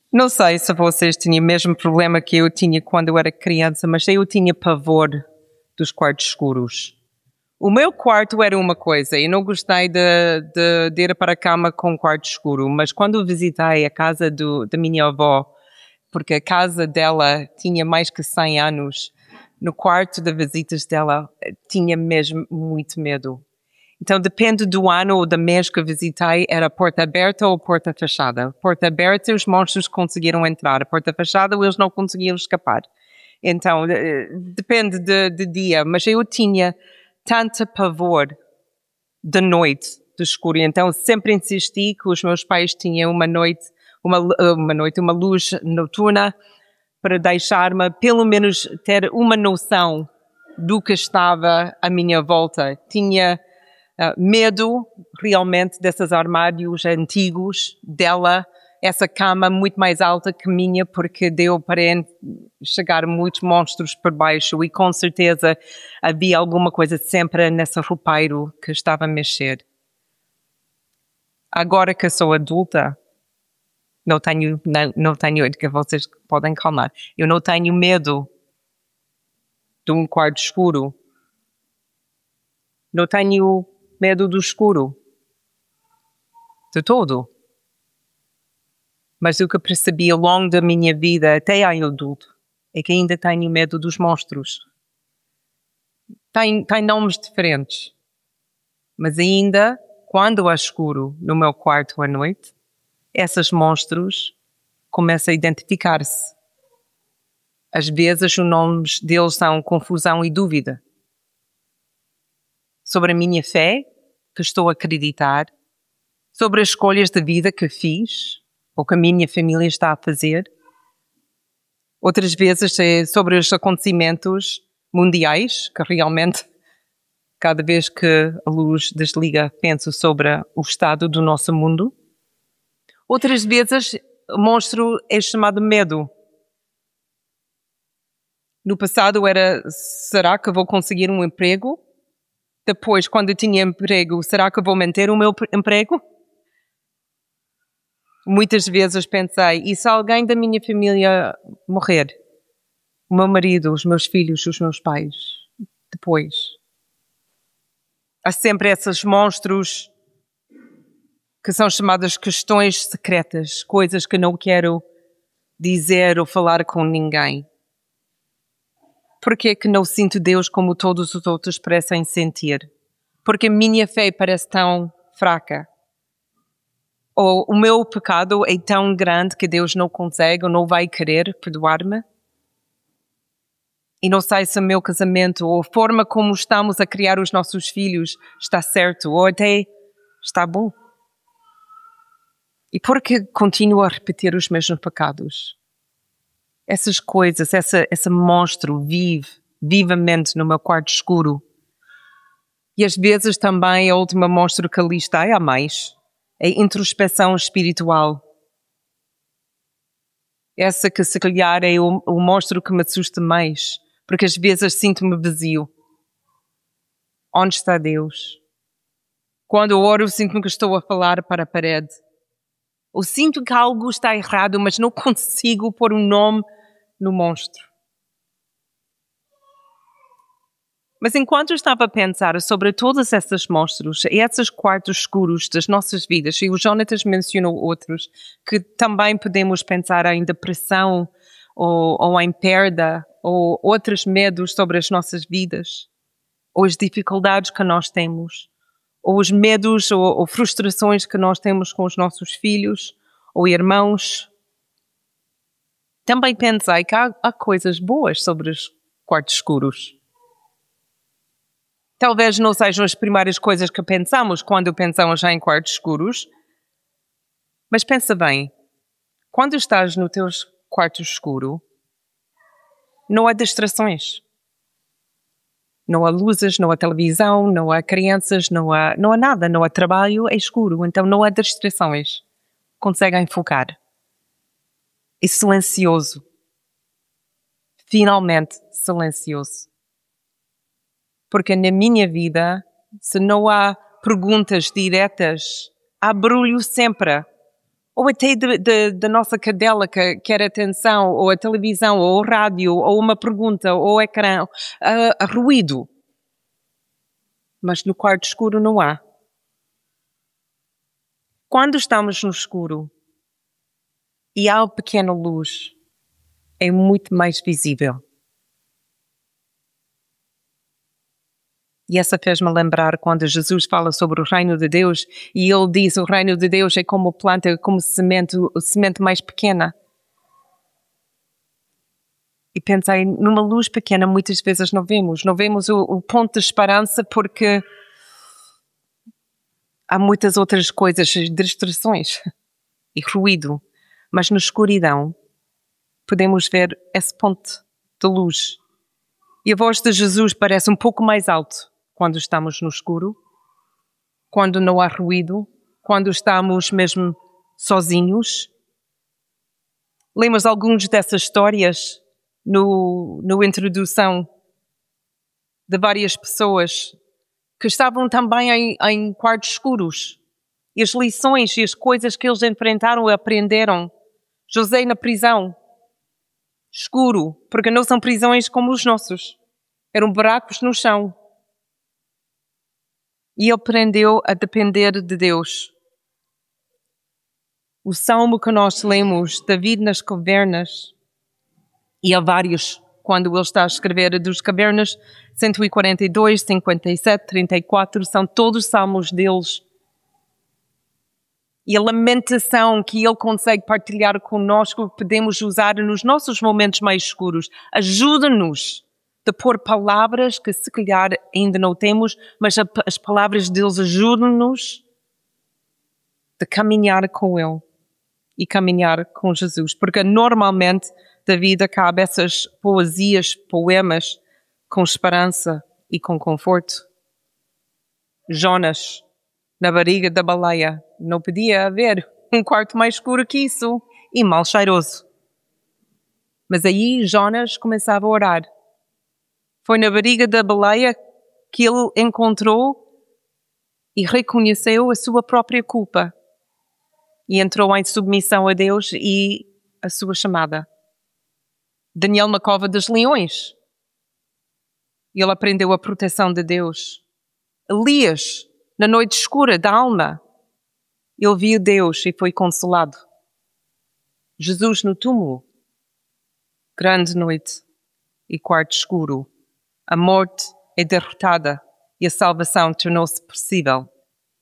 Não sei se vocês tinham o mesmo problema que eu tinha quando eu era criança, mas eu tinha pavor dos quartos escuros. O meu quarto era uma coisa, eu não gostei de ir para a cama com um quarto escuro, mas quando visitei a casa da minha avó, porque a casa dela tinha mais que 100 anos, no quarto de visitas dela tinha mesmo muito medo. Então, depende do ano ou do mês que visitei, era a porta aberta ou a porta fechada. Porta aberta, os monstros conseguiram entrar. A porta fechada, eles não conseguiam escapar. Então, depende do dia. Mas eu tinha tanto pavor de noite, de escuro. Então, sempre insisti que os meus pais tinham uma luz noturna para deixar-me, pelo menos, ter uma noção do que estava à minha volta. Tinha medo realmente desses armários antigos, dela, essa cama muito mais alta que minha, porque deu para chegar muitos monstros por baixo e com certeza havia alguma coisa sempre nesse roupeiro que estava a mexer. Agora que sou adulta, não tenho, que vocês podem calmar, eu não tenho medo de um quarto escuro. Não tenho medo do escuro. De todo. Mas o que percebi ao longo da minha vida, até em adulto, é que ainda tenho medo dos monstros. Tem nomes diferentes. Mas ainda, quando há escuro no meu quarto à noite, esses monstros começam a identificar-se. Às vezes os nomes deles são confusão e dúvida. Sobre a minha fé, que estou a acreditar, sobre as escolhas de vida que fiz, ou que a minha família está a fazer. Outras vezes é sobre os acontecimentos mundiais, que realmente, cada vez que a luz desliga, penso sobre o estado do nosso mundo. Outras vezes, o monstro é chamado medo. No passado era, será que vou conseguir um emprego? Depois, quando eu tinha emprego, será que vou manter o meu emprego? Muitas vezes pensei, e se alguém da minha família morrer? O meu marido, os meus filhos, os meus pais. Depois. Há sempre esses monstros que são chamadas questões secretas, coisas que não quero dizer ou falar com ninguém. Porque é que não sinto Deus como todos os outros parecem sentir? Porque a minha fé parece tão fraca. Ou o meu pecado é tão grande que Deus não consegue ou não vai querer perdoar-me? E não sei se o meu casamento ou a forma como estamos a criar os nossos filhos está certo ou até está bom. E por que continuo a repetir os mesmos pecados? Essas coisas, esse monstro vive vivamente no meu quarto escuro. E às vezes também a última monstro que ali está é a mais. É a introspeção espiritual. Essa que se calhar é o monstro que me assusta mais, porque às vezes sinto-me vazio. Onde está Deus? Quando eu oro, sinto-me que estou a falar para a parede. Ou sinto que algo está errado, mas não consigo pôr um nome no monstro. Mas enquanto eu estava a pensar sobre todos esses monstros e esses quartos escuros das nossas vidas, e o Jonatas mencionou outros, que também podemos pensar em depressão ou em perda, ou outros medos sobre as nossas vidas, ou as dificuldades que nós temos, ou os medos ou frustrações que nós temos com os nossos filhos ou irmãos. Também pensei que há coisas boas sobre os quartos escuros. Talvez não sejam as primeiras coisas que pensamos quando pensamos em quartos escuros, mas pensa bem, quando estás no teu quarto escuro, não há distrações. Não há luzes, não há televisão, não há crianças, não há nada, não há trabalho, é escuro, então não há distrações. Conseguem focar. É silencioso. Finalmente silencioso. Porque na minha vida, se não há perguntas diretas, há barulho sempre. ou até da nossa cadela que quer atenção, ou a televisão, ou o rádio, ou uma pergunta, ou o ecrã, ruído. Mas no quarto escuro não há. Quando estamos no escuro e há uma pequena luz, é muito mais visível. E essa fez-me lembrar quando Jesus fala sobre o reino de Deus e ele diz o reino de Deus é como planta, como semente mais pequena. E pensei, numa luz pequena muitas vezes não vemos o ponto de esperança porque há muitas outras coisas, distrações e ruído. Mas na escuridão podemos ver esse ponto de luz. E a voz de Jesus parece um pouco mais alto quando estamos no escuro, quando não há ruído, quando estamos mesmo sozinhos. Lemos algumas dessas histórias no introdução de várias pessoas que estavam também em quartos escuros. E as lições e as coisas que eles enfrentaram e aprenderam. José na prisão, escuro, porque não são prisões como os nossos. Eram buracos no chão. E ele aprendeu a depender de Deus. O salmo que nós lemos, David nas cavernas, e há vários, quando ele está a escrever dos cavernas, 142, 57, 34, são todos salmos deles. E a lamentação que ele consegue partilhar conosco, podemos usar nos nossos momentos mais escuros. Ajuda-nos de pôr palavras que se calhar ainda não temos, mas as palavras deles ajudam-nos de caminhar com ele e caminhar com Jesus. Porque normalmente David acaba essas poesias, poemas, com esperança e com conforto. Jonas, na barriga da baleia, não podia haver um quarto mais escuro que isso e mal cheiroso. Mas aí Jonas começava a orar. Foi na barriga da baleia que ele encontrou e reconheceu a sua própria culpa. E entrou em submissão a Deus e a sua chamada. Daniel na cova dos leões. Ele aprendeu a proteção de Deus. Elias, na noite escura da alma, ele viu Deus e foi consolado. Jesus no túmulo. Grande noite e quarto escuro. A morte é derrotada e a salvação tornou-se possível.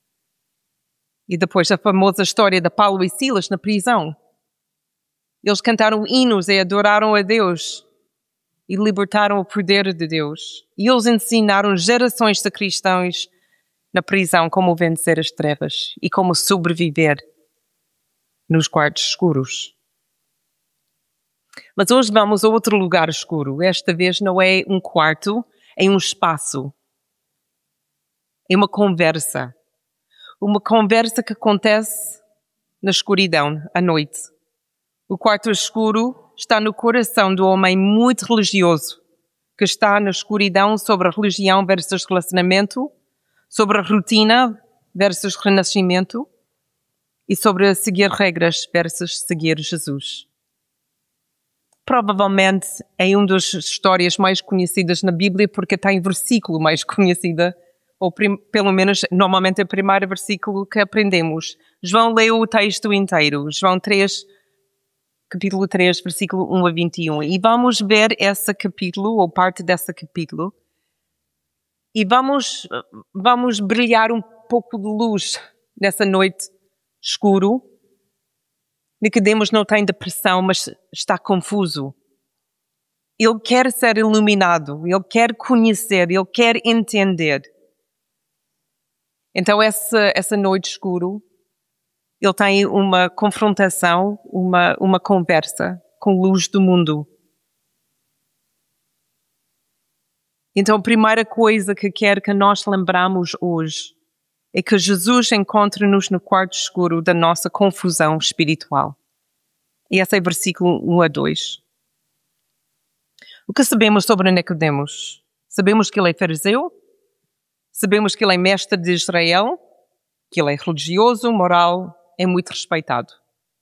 E depois a famosa história de Paulo e Silas na prisão. Eles cantaram hinos e adoraram a Deus e libertaram o poder de Deus. E eles ensinaram gerações de cristãos na prisão como vencer as trevas e como sobreviver nos quartos escuros. Mas hoje vamos a outro lugar escuro. Esta vez não é um quarto, é um espaço. É uma conversa. Uma conversa que acontece na escuridão, à noite. O quarto escuro está no coração do homem muito religioso, que está na escuridão sobre a religião versus relacionamento, sobre a rotina versus renascimento e sobre seguir regras versus seguir Jesus. Provavelmente é uma das histórias mais conhecidas na Bíblia porque tem versículo mais conhecida, ou pelo menos normalmente é o primeiro versículo que aprendemos. João leu o texto inteiro, João 3, capítulo 3, versículo 1 a 21. E vamos ver esse capítulo, ou parte desse capítulo, e vamos brilhar um pouco de luz nessa noite escuro. Nicodemos não tem depressão, mas está confuso. Ele quer ser iluminado, ele quer conhecer, ele quer entender. Então essa noite escuro, ele tem uma confrontação, uma conversa com a luz do mundo. Então a primeira coisa que quero que nós lembramos hoje é que Jesus encontra-nos no quarto escuro da nossa confusão espiritual. E esse é o versículo 1 a 2. O que sabemos sobre Nicodemos? Sabemos que ele é fariseu, sabemos que ele é mestre de Israel, que ele é religioso, moral, é muito respeitado.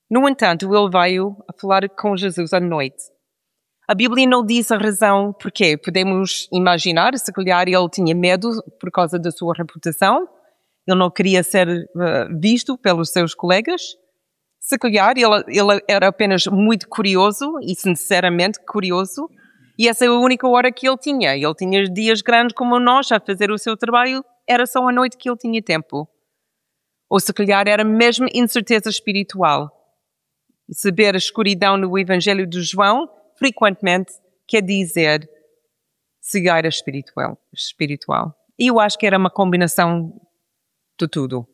No entanto, ele veio a falar com Jesus à noite. A Bíblia não diz a razão porquê. Podemos imaginar, se calhar ele tinha medo por causa da sua reputação. Ele não queria ser visto pelos seus colegas. Se calhar ele era apenas muito curioso e sinceramente curioso. E essa é a única hora que ele tinha. Ele tinha dias grandes como nós a fazer o seu trabalho. Era só à noite que ele tinha tempo. Ou se calhar era mesmo incerteza espiritual. E saber a escuridão no Evangelho de João frequentemente quer dizer cegueira espiritual. E eu acho que era uma combinação de tudo.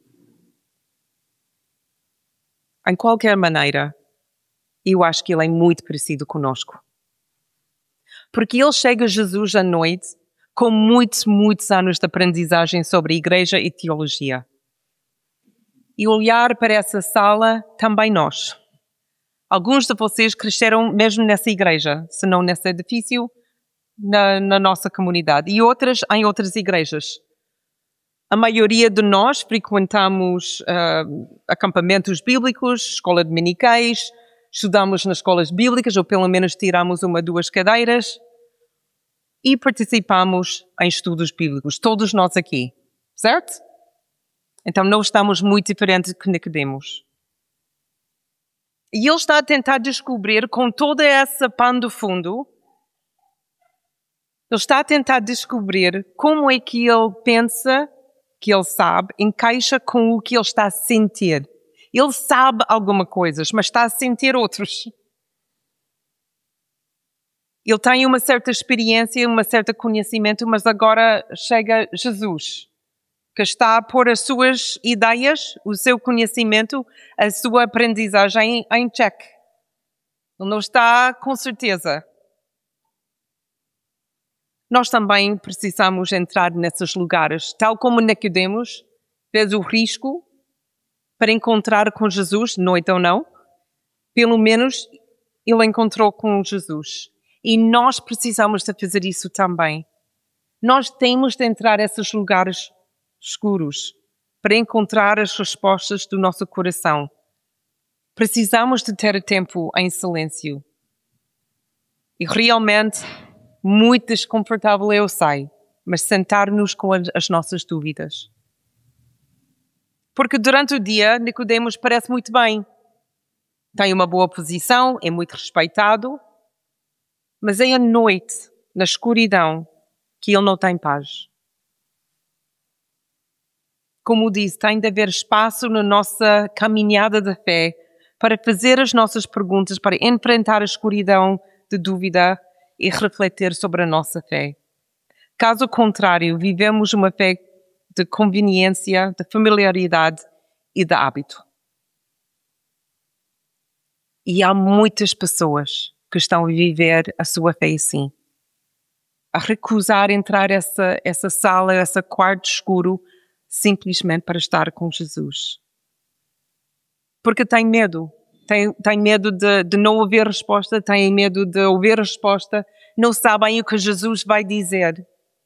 Em qualquer maneira, eu acho que ele é muito parecido conosco. Porque ele chega a Jesus à noite com muitos anos de aprendizagem sobre a igreja e teologia. E olhar para essa sala, também nós. Alguns de vocês cresceram mesmo nessa igreja, se não nesse edifício, na nossa comunidade. E outras em outras igrejas. A maioria de nós frequentamos acampamentos bíblicos, escolas dominicais, estudamos nas escolas bíblicas, ou pelo menos tiramos 2 cadeiras, e participamos em estudos bíblicos. Todos nós aqui, certo? Então não estamos muito diferentes que Nicodemos. E ele está a tentar descobrir, com toda essa pano de fundo, ele está a tentar descobrir como é que ele pensa, que ele sabe, encaixa com o que ele está a sentir. Ele sabe algumas coisas, mas está a sentir outros. Ele tem uma certa experiência, um certo conhecimento, mas agora chega Jesus, que está a pôr as suas ideias, o seu conhecimento, a sua aprendizagem em check. Ele não está com certeza. Nós também precisamos entrar nesses lugares, tal como Nicodemos fez o risco para encontrar com Jesus, noite ou não. Pelo menos ele encontrou com Jesus. E nós precisamos de fazer isso também. Nós temos de entrar nesses lugares escuros para encontrar as respostas do nosso coração. Precisamos de ter tempo em silêncio. E realmente, muito desconfortável eu sei, mas sentar-nos com as nossas dúvidas. Porque durante o dia, Nicodemos parece muito bem. Tem uma boa posição, é muito respeitado, mas é à noite, na escuridão, que ele não tem paz. Como disse, tem de haver espaço na nossa caminhada de fé para fazer as nossas perguntas, para enfrentar a escuridão de dúvida e refletir sobre a nossa fé. Caso contrário, vivemos uma fé de conveniência, de familiaridade e de hábito. E há muitas pessoas que estão a viver a sua fé assim. A recusar entrar essa sala, esse quarto escuro, simplesmente para estar com Jesus. Porque tem medo. Tem medo de não ouvir resposta, tem medo de ouvir resposta, não sabem o que Jesus vai dizer.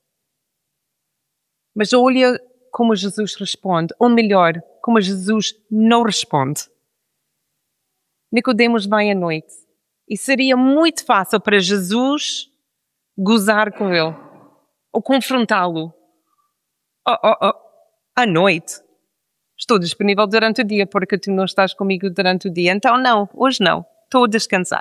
Mas olha como Jesus responde, ou melhor, como Jesus não responde. Nicodemos vem à noite e seria muito fácil para Jesus gozar com ele ou confrontá-lo. À noite. Estou disponível durante o dia porque tu não estás comigo durante o dia. Então não, hoje não. Estou a descansar.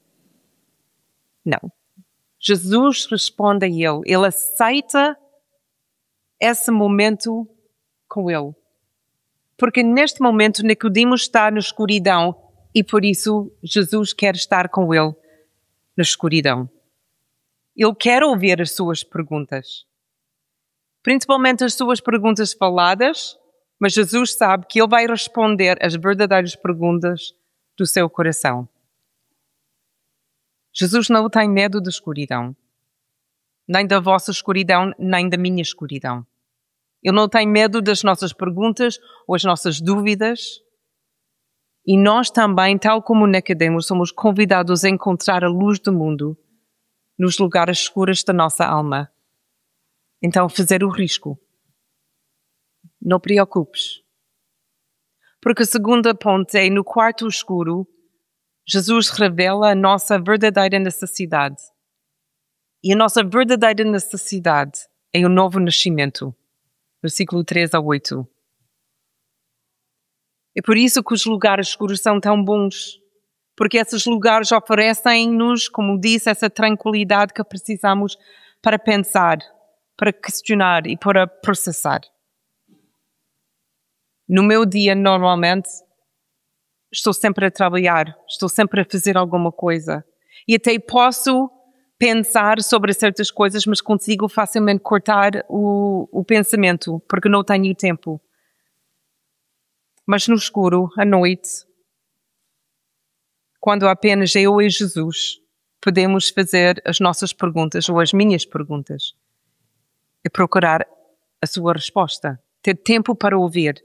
Não. Jesus responde a ele. Ele aceita esse momento com ele. Porque neste momento Nicodemos está na escuridão e por isso Jesus quer estar com ele na escuridão. Ele quer ouvir as suas perguntas. Principalmente as suas perguntas faladas, mas Jesus sabe que ele vai responder as verdadeiras perguntas do seu coração. Jesus não tem medo da escuridão. Nem da vossa escuridão, nem da minha escuridão. Ele não tem medo das nossas perguntas ou as nossas dúvidas. E nós também, tal como Nicodemos, somos convidados a encontrar a luz do mundo nos lugares escuros da nossa alma. Então, fazer o risco. Não preocupes. Porque a segunda ponte é, no quarto escuro, Jesus revela a nossa verdadeira necessidade. E a nossa verdadeira necessidade é o novo nascimento. Versículo 3 a 8. É por isso que os lugares escuros são tão bons. Porque esses lugares oferecem-nos, como disse, essa tranquilidade que precisamos para pensar, para questionar e para processar. No meu dia, normalmente, estou sempre a trabalhar, estou sempre a fazer alguma coisa. E até posso pensar sobre certas coisas, mas consigo facilmente cortar o pensamento, porque não tenho tempo. Mas no escuro, à noite, quando apenas eu e Jesus podemos fazer as nossas perguntas, ou as minhas perguntas, e procurar a sua resposta, ter tempo para ouvir.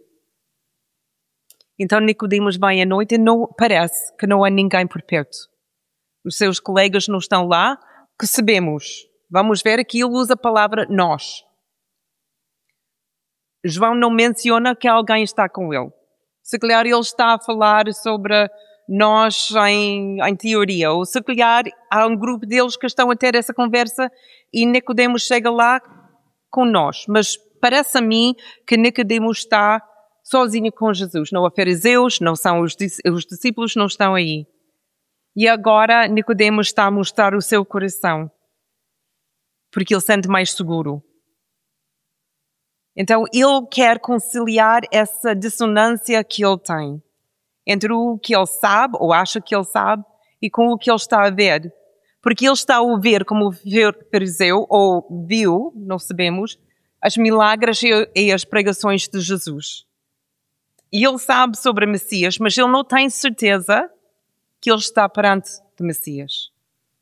Então Nicodemos vai à noite e não parece que não há ninguém por perto. Os seus colegas não estão lá, que sabemos. Vamos ver aqui, ele usa a palavra nós. João não menciona que alguém está com ele. Se calhar ele está a falar sobre nós em teoria, ou se calhar há um grupo deles que estão a ter essa conversa e Nicodemos chega lá com nós. Mas parece a mim que Nicodemos está sozinho com Jesus. Não há fariseus, não são os discípulos, não estão aí. E agora Nicodemos está a mostrar o seu coração, porque ele sente mais seguro. Então ele quer conciliar essa dissonância que ele tem entre o que ele sabe, ou acha que ele sabe, e com o que ele está a ver. Porque ele está a ouvir como fariseu, ou viu, não sabemos, as milagres e as pregações de Jesus. E ele sabe sobre o Messias, mas ele não tem certeza que ele está perante o Messias.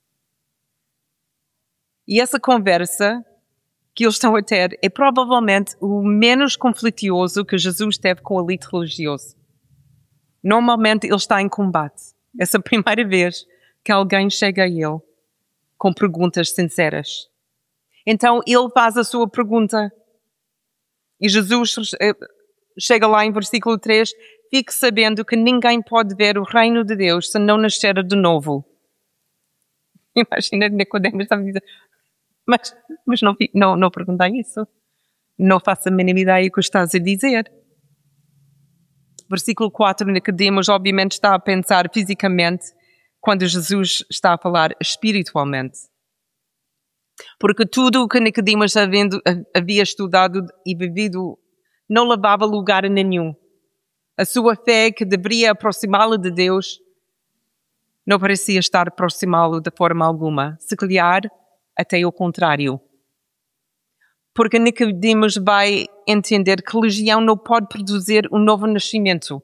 E essa conversa que eles estão a ter é provavelmente o menos conflituoso que Jesus teve com o elite religioso. Normalmente ele está em combate. Essa é a primeira vez que alguém chega a ele com perguntas sinceras. Então ele faz a sua pergunta. E Jesus chega lá em versículo 3, fique sabendo que ninguém pode ver o reino de Deus se não nascer de novo. Imagina Nicodemos estava a dizer, mas não perguntei isso. Não faço a mínima ideia do que estás a dizer. Versículo 4, Nicodemos obviamente está a pensar fisicamente quando Jesus está a falar espiritualmente. Porque tudo o que Nicodemos havia estudado e vivido não levava a lugar nenhum. A sua fé, que deveria aproximá-lo de Deus, não parecia estar a aproximá-lo de forma alguma. Se calhar, até o contrário. Porque Nicodemos vai entender que religião não pode produzir um novo nascimento.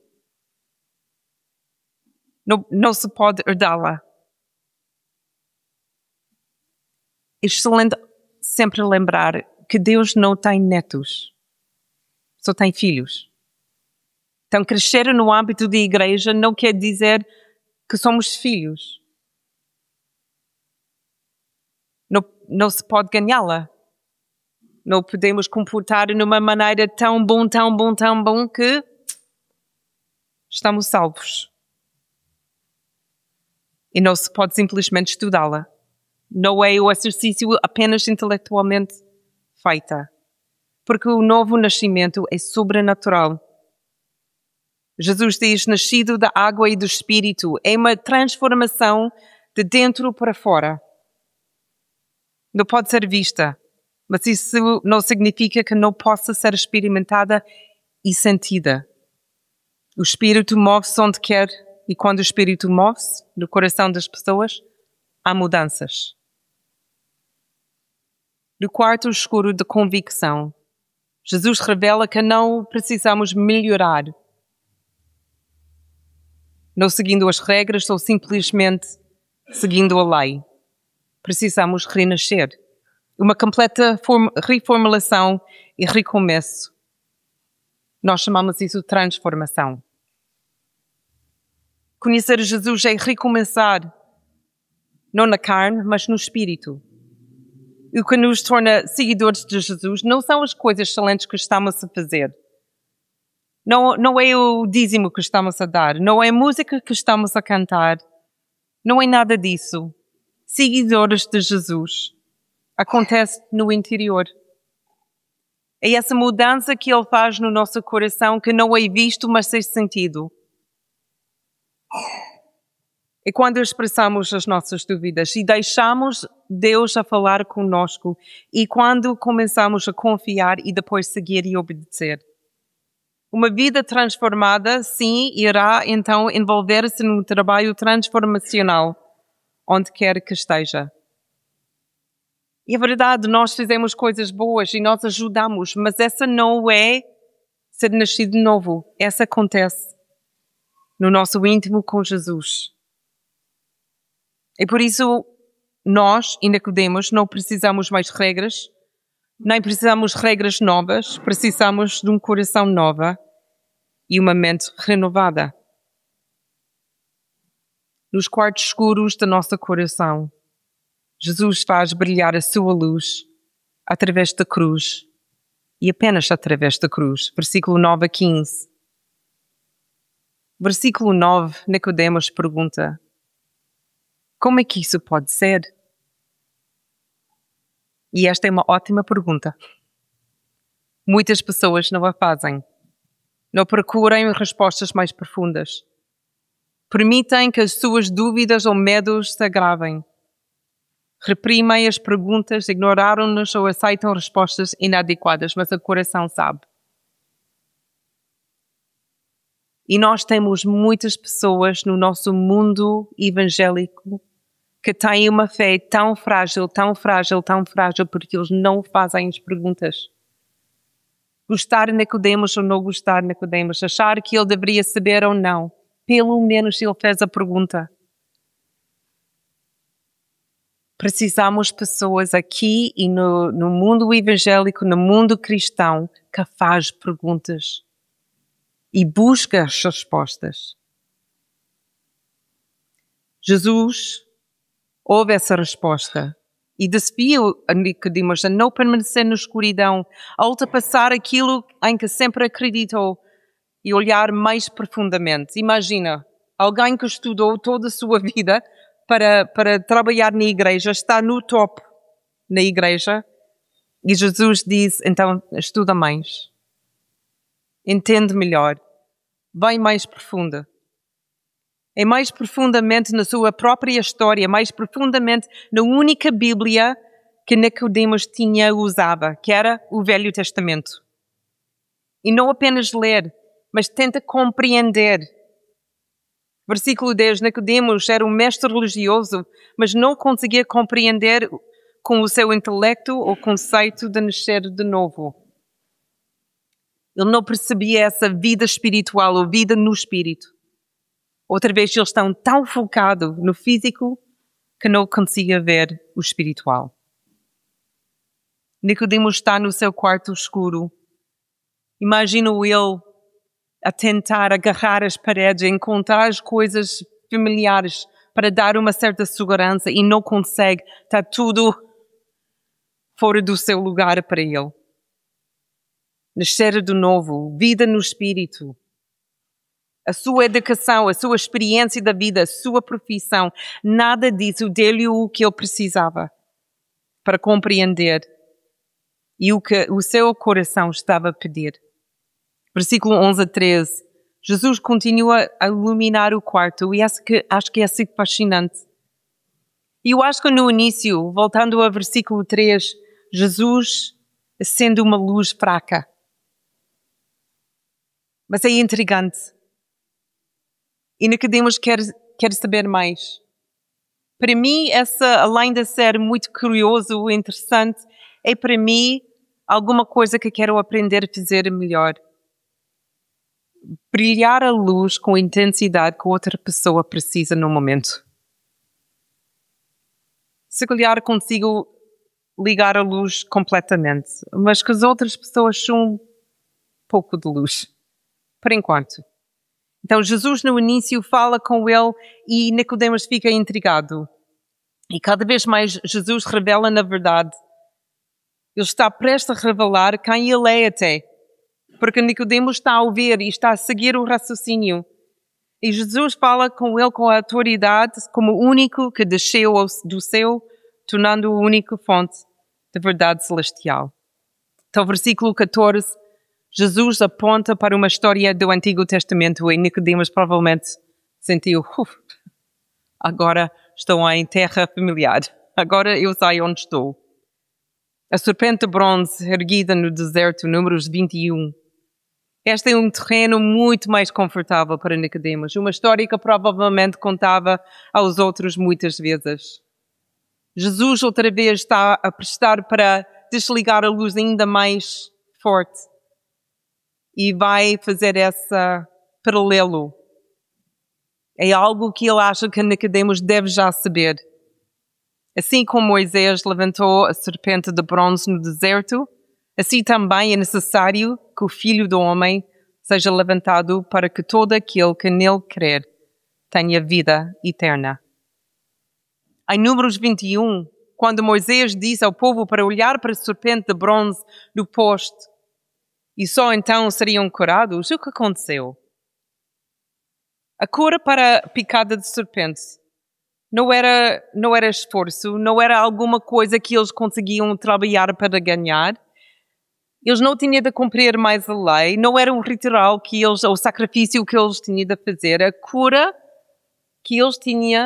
Não se pode herdá-la. É excelente sempre lembrar que Deus não tem netos, só tem filhos. Então, crescer no âmbito da igreja não quer dizer que somos filhos. Não se pode ganhá-la. Não podemos comportar de uma maneira tão bom que estamos salvos. E não se pode simplesmente estudá-la. Não é o exercício apenas intelectualmente feita. Porque o novo nascimento é sobrenatural. Jesus diz, nascido da água e do Espírito, é uma transformação de dentro para fora. Não pode ser vista, mas isso não significa que não possa ser experimentada e sentida. O Espírito move-se onde quer, e quando o Espírito move-se no coração das pessoas, há mudanças. No quarto escuro de convicção, Jesus revela que não precisamos melhorar, não seguindo as regras ou simplesmente seguindo a lei. Precisamos renascer. Uma completa reformulação e recomeço. Nós chamamos isso de transformação. Conhecer Jesus é recomeçar, não na carne, mas no espírito. E o que nos torna seguidores de Jesus não são as coisas excelentes que estamos a fazer. Não é o dízimo que estamos a dar, não é a música que estamos a cantar, não é nada disso. Seguidores de Jesus, acontece no interior. É essa mudança que Ele faz no nosso coração que não é visto, mas é sentido. É quando expressamos as nossas dúvidas e deixamos Deus a falar conosco e quando começamos a confiar e depois seguir e obedecer. Uma vida transformada, sim, irá então envolver-se num trabalho transformacional, onde quer que esteja. E é verdade, nós fizemos coisas boas e nós ajudamos, mas essa não é ser nascido de novo. Essa acontece no nosso íntimo com Jesus. E por isso, nós, e Nicodemos, não precisamos mais regras, nem precisamos regras novas, precisamos de um coração novo e uma mente renovada. Nos quartos escuros do nosso coração, Jesus faz brilhar a sua luz através da cruz e apenas através da cruz. Versículo 9 a 15. Versículo 9, Nicodemos pergunta: como é que isso pode ser? E esta é uma ótima pergunta. Muitas pessoas não a fazem. Não procurem respostas mais profundas. Permitem que as suas dúvidas ou medos se agravem. Reprimem as perguntas, ignoraram-nos ou aceitam respostas inadequadas, mas o coração sabe. E nós temos muitas pessoas no nosso mundo evangélico que têm uma fé tão frágil, porque eles não fazem as perguntas. Gostar de Nicodemos ou não gostar de Nicodemos, achar que ele deveria saber ou não, pelo menos ele fez a pergunta. Precisamos de pessoas aqui e no mundo evangélico, no mundo cristão, que faz perguntas e busca as respostas. Jesus ouve essa resposta e desafia a Nicodemos a não permanecer na escuridão, a ultrapassar aquilo em que sempre acreditou e olhar mais profundamente. Imagina, alguém que estudou toda a sua vida para trabalhar na igreja, está no topo na igreja e Jesus diz, então estuda mais, entende melhor, vai mais profunda. É mais profundamente na sua própria história, mais profundamente na única Bíblia que Nicodemos usava, que era o Velho Testamento. E não apenas ler, mas tenta compreender. Versículo 10, Nicodemos era um mestre religioso, mas não conseguia compreender com o seu intelecto o conceito de nascer de novo. Ele não percebia essa vida espiritual ou vida no espírito. Outra vez, eles estão tão focados no físico que não conseguia ver o espiritual. Nicodemos está no seu quarto escuro. Imagino ele a tentar agarrar as paredes, encontrar as coisas familiares para dar uma certa segurança e não consegue. Está tudo fora do seu lugar para ele. Nascer de novo, vida no espírito. A sua educação, a sua experiência da vida, a sua profissão, nada disso deu-lhe o que ele precisava para compreender e o que o seu coração estava a pedir. Versículo 11 a 13. Jesus continua a iluminar o quarto e acho que é assim fascinante. E eu acho que no início, voltando ao versículo 3, Jesus sendo uma luz fraca. Mas é intrigante. E Nicodemos quer saber mais. Para mim, além de ser muito curioso e interessante, é para mim alguma coisa que quero aprender a fazer melhor. Brilhar a luz com a intensidade que outra pessoa precisa no momento. Se calhar consigo ligar a luz completamente, mas que as outras pessoas são um pouco de luz, por enquanto. Então Jesus no início fala com ele e Nicodemos fica intrigado. E cada vez mais Jesus revela na verdade. Ele está prestes a revelar quem ele é até. porque Nicodemos está a ouvir e está a seguir o raciocínio. E Jesus fala com ele com a autoridade, como o único que desceu do céu, tornando-o a única fonte de verdade celestial. Então, versículo 14, Jesus aponta para uma história do Antigo Testamento e Nicodemos provavelmente sentiu, agora estou em terra familiar, agora eu sei onde estou. A serpente de bronze erguida no deserto, números 21. Este é um terreno muito mais confortável para Nicodemos, uma história que provavelmente contava aos outros muitas vezes. Jesus outra vez está a prestar para desligar a luz ainda mais forte e vai fazer esse paralelo. É algo que ele acha que Nicodemos deve já saber. Assim como Moisés levantou a serpente de bronze no deserto, assim também é necessário que o Filho do Homem seja levantado para que todo aquele que nele crer tenha vida eterna. Em Números 21, quando Moisés disse ao povo para olhar para a serpente de bronze no poste e só então seriam curados, o que aconteceu? A cura para a picada de serpente não era esforço, não era alguma coisa que eles conseguiam trabalhar para ganhar. Eles não tinham de cumprir mais a lei, não era um ritual o sacrifício que eles tinham de fazer. A cura que eles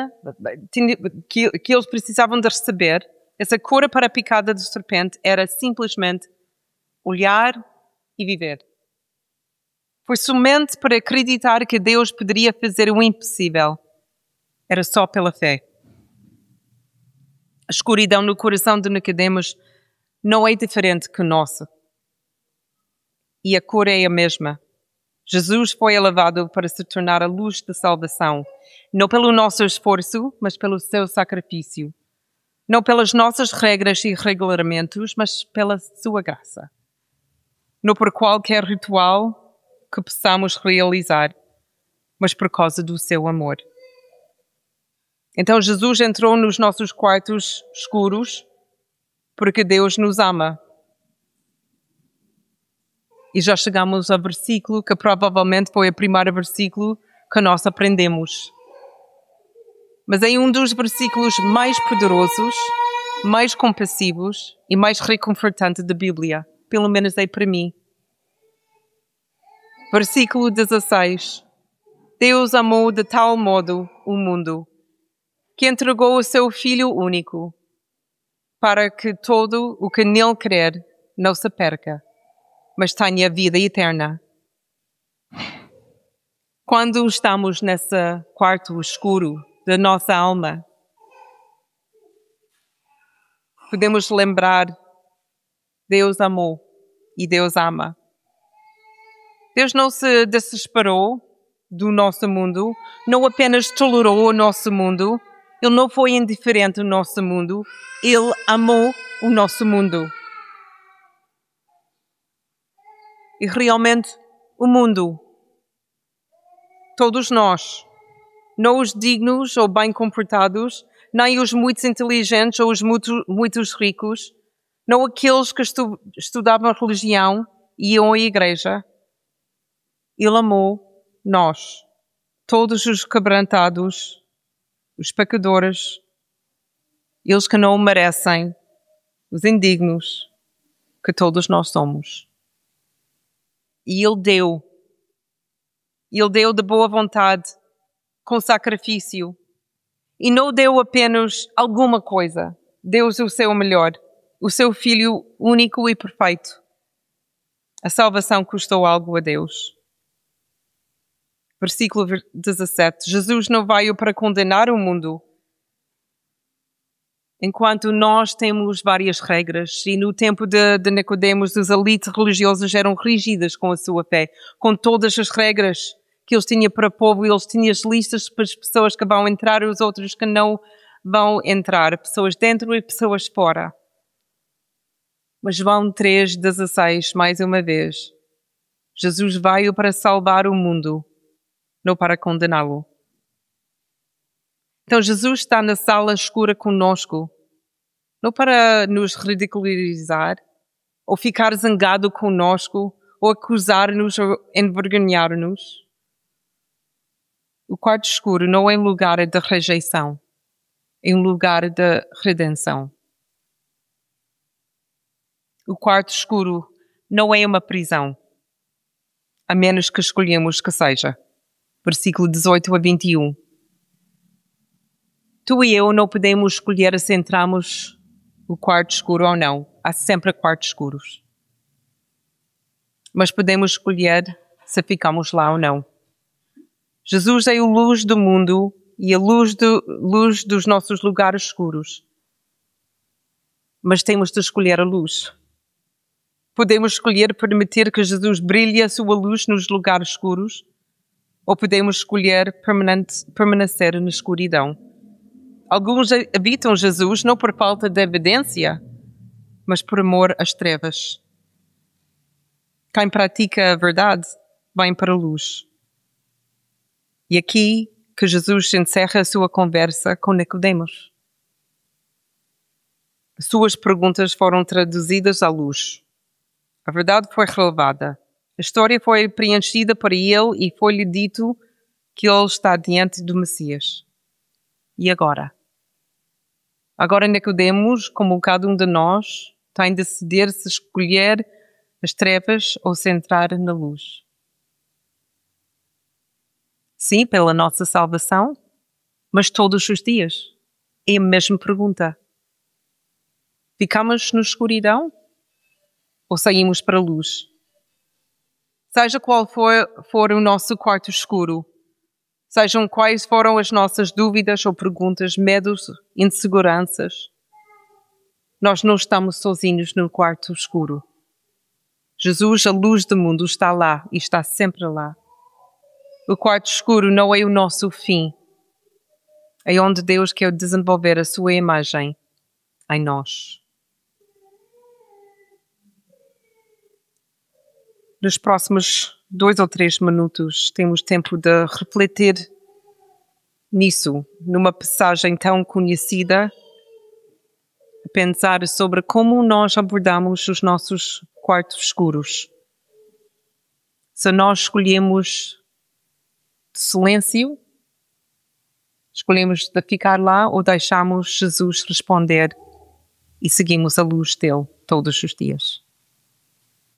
que eles precisavam de receber, essa cura para a picada de serpente, era simplesmente olhar e viver. Foi somente para acreditar que Deus poderia fazer o impossível. Era só pela fé. A escuridão no coração de Nicodemos não é diferente que o nosso. E a cura é a mesma. Jesus foi elevado para se tornar a luz da salvação, não pelo nosso esforço, mas pelo seu sacrifício. Não pelas nossas regras e regulamentos, mas pela sua graça. Não por qualquer ritual que possamos realizar, mas por causa do seu amor. Então Jesus entrou nos nossos quartos escuros porque Deus nos ama. E já chegamos ao versículo que provavelmente foi o primeiro versículo que nós aprendemos. Mas é um dos versículos mais poderosos, mais compassivos e mais reconfortantes da Bíblia. Pelo menos é para mim. Versículo 16. Deus amou de tal modo o mundo que entregou o seu Filho único, para que todo o que nele crer não se perca, mas tenha vida eterna. Quando estamos nesse quarto escuro da nossa alma, podemos lembrar: Deus amou e Deus ama. Deus não se desesperou do nosso mundo, não apenas tolerou o nosso mundo, Ele não foi indiferente ao nosso mundo, Ele amou o nosso mundo. E realmente o mundo, todos nós, não os dignos ou bem comportados, nem os muito inteligentes ou os muito ricos, não aqueles que estudavam religião e iam à igreja. Ele amou nós, todos os quebrantados, os pecadores, eles que não o merecem, os indignos, que todos nós somos. E Ele deu de boa vontade, com sacrifício. E não deu apenas alguma coisa, deu o seu melhor, o seu Filho único e perfeito. A salvação custou algo a Deus. Versículo 17. Jesus não veio para condenar o mundo. Enquanto nós temos várias regras, e no tempo de Nicodemos, os elites religiosas eram rígidas com a sua fé, com todas as regras que eles tinham para o povo, e eles tinham as listas para as pessoas que vão entrar e os outros que não vão entrar, pessoas dentro e pessoas fora. Mas João 3,16, mais uma vez, Jesus veio para salvar o mundo, não para condená-lo. Então Jesus está na sala escura conosco, não para nos ridicularizar ou ficar zangado conosco ou acusar-nos ou envergonhar-nos. O quarto escuro não é um lugar de rejeição, é um lugar de redenção. O quarto escuro não é uma prisão, a menos que escolhemos que seja. Versículo 18 a 21. Tu e eu não podemos escolher se entramos no quarto escuro ou não. Há sempre quartos escuros. Mas podemos escolher se ficamos lá ou não. Jesus é a luz do mundo e a luz dos nossos lugares escuros. Mas temos de escolher a luz. Podemos escolher permitir que Jesus brilhe a sua luz nos lugares escuros, ou podemos escolher permanecer na escuridão. Alguns evitam Jesus não por falta de evidência, mas por amor às trevas. Quem pratica a verdade vai para a luz. E aqui que Jesus encerra a sua conversa com Nicodemos. Suas perguntas foram traduzidas à luz. A verdade foi revelada. A história foi preenchida para ele e foi-lhe dito que ele está diante do Messias. E agora? Agora Nicodemos, como cada um de nós, tem de decidir se escolher as trevas ou se entrar na luz. Sim, pela nossa salvação, mas todos os dias. É a mesma pergunta. Ficamos na escuridão ou saímos para a luz? Seja qual for o nosso quarto escuro, sejam quais foram as nossas dúvidas ou perguntas, medos, inseguranças, nós não estamos sozinhos no quarto escuro. Jesus, a luz do mundo, está lá e está sempre lá. O quarto escuro não é o nosso fim. É onde Deus quer desenvolver a sua imagem em nós. Nos próximos 2 ou 3 minutos temos tempo de refletir nisso, numa passagem tão conhecida, pensar sobre como nós abordamos os nossos quartos escuros. Se nós escolhemos silêncio, escolhemos de ficar lá ou deixamos Jesus responder e seguimos a luz dele todos os dias.